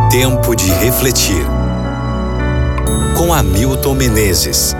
Tempo de refletir. Com Hamilton Menezes.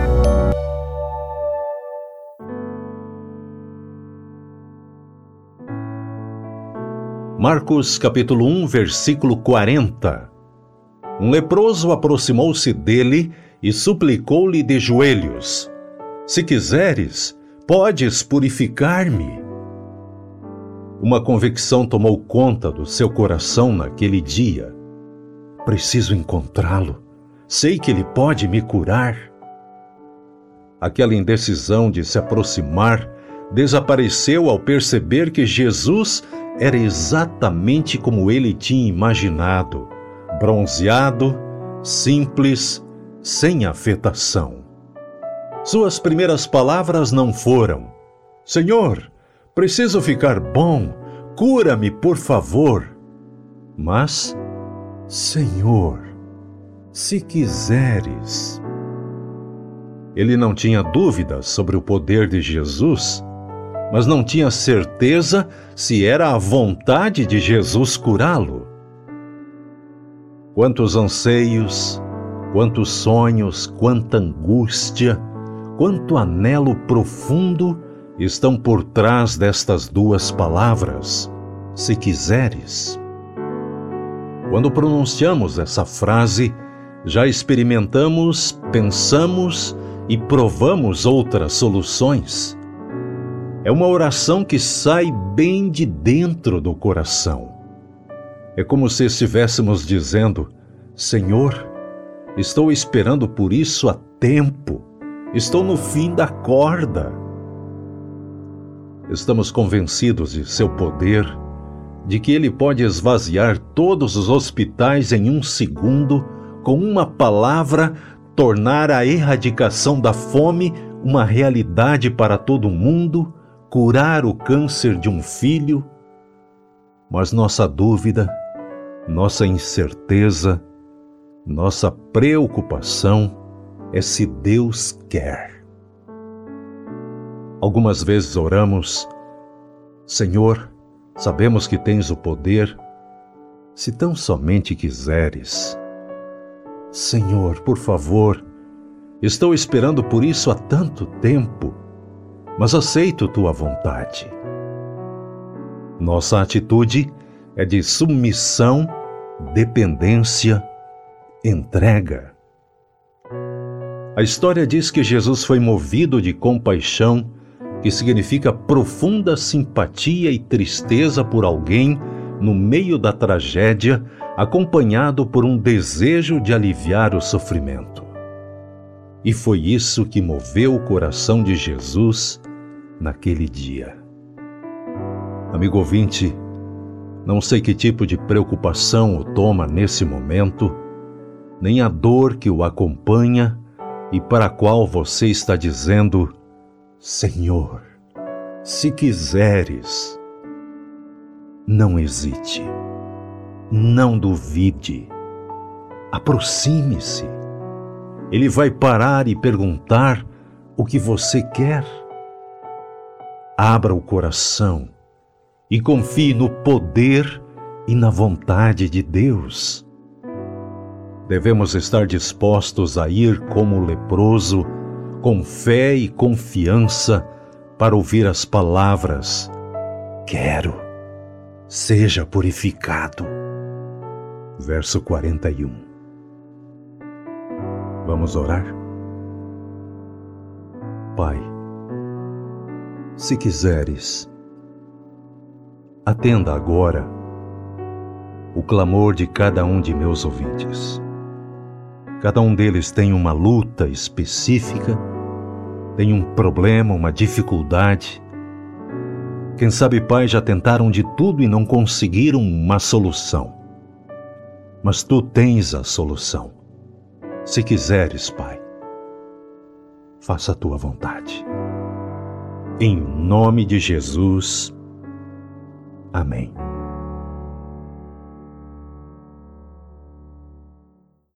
Marcos capítulo 1, versículo 40. Um leproso aproximou-se dele e suplicou-lhe de joelhos: Se quiseres, podes purificar-me. Uma convicção tomou conta do seu coração naquele dia. Preciso encontrá-lo. Sei que ele pode me curar. Aquela indecisão de se aproximar desapareceu ao perceber que Jesus era exatamente como ele tinha imaginado, bronzeado, simples, sem afetação. Suas primeiras palavras não foram: Senhor, preciso ficar bom, cura-me, por favor. Mas, Senhor, se quiseres. Ele não tinha dúvidas sobre o poder de Jesus, mas não tinha certeza se era a vontade de Jesus curá-lo. Quantos anseios, quantos sonhos, quanta angústia, quanto anelo profundo estão por trás destas duas palavras, se quiseres. Quando pronunciamos essa frase, já experimentamos, pensamos e provamos outras soluções. É uma oração que sai bem de dentro do coração. É como se estivéssemos dizendo: Senhor, estou esperando por isso há tempo. Estou no fim da corda. Estamos convencidos de seu poder, de que Ele pode esvaziar todos os hospitais em um segundo, com uma palavra, tornar a erradicação da fome uma realidade para todo mundo, curar o câncer de um filho. Mas nossa dúvida, nossa incerteza, nossa preocupação é se Deus quer. Algumas vezes oramos: Senhor, sabemos que tens o poder, se tão somente quiseres. Senhor, por favor, estou esperando por isso há tanto tempo, mas aceito tua vontade. Nossa atitude é de submissão, dependência, entrega. A história diz que Jesus foi movido de compaixão, que significa profunda simpatia e tristeza por alguém no meio da tragédia, acompanhado por um desejo de aliviar o sofrimento. E foi isso que moveu o coração de Jesus naquele dia. Amigo ouvinte, não sei que tipo de preocupação o toma nesse momento, nem a dor que o acompanha e para a qual você está dizendo: Senhor, se quiseres. Não hesite, não duvide, aproxime-se. Ele vai parar e perguntar o que você quer. Abra o coração e confie no poder e na vontade de Deus. Devemos estar dispostos a ir como o leproso, com fé e confiança, para ouvir as palavras: Quero, seja purificado. Verso 41. Vamos orar? Pai, se quiseres, atenda agora o clamor de cada um de meus ouvintes. Cada um deles tem uma luta específica, tem um problema, uma dificuldade. Quem sabe, Pai, já tentaram de tudo e não conseguiram uma solução. Mas Tu tens a solução. Se quiseres, Pai, faça a Tua vontade. Em nome de Jesus. Amém.